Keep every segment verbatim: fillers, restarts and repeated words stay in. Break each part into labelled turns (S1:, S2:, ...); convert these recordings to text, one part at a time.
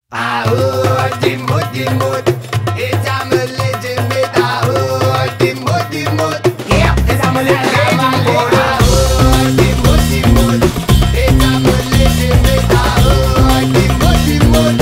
S1: Aho, dimmo dimmo, ecamle dimmet. Aho, dimmo dimmo, yeah, ecamle dimmet. Aho, dimmo dimmo, ecamle dimmet. Aho, dimmo dimmo.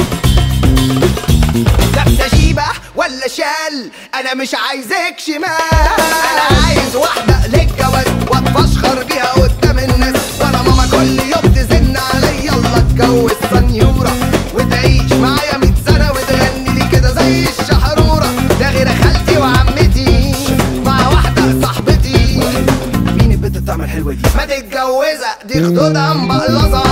S1: لابسة جيبة ولا شال؟ أنا مش عايزك شمال، أنا عايز واحدة للجواز واتفشخر بيها قدام الناس، وأنا ماما كل يوم تزن عليا يلا اتجوز سنيورة وتعيش معايا مية سنة وتغني لي كده زي الشحرورة. ده غير خالتي وعمتي مع واحدة صاحبتي. مين البنت الطعمة الحلوة دي؟ ما تتجوزها دي خدودها مبقلظة.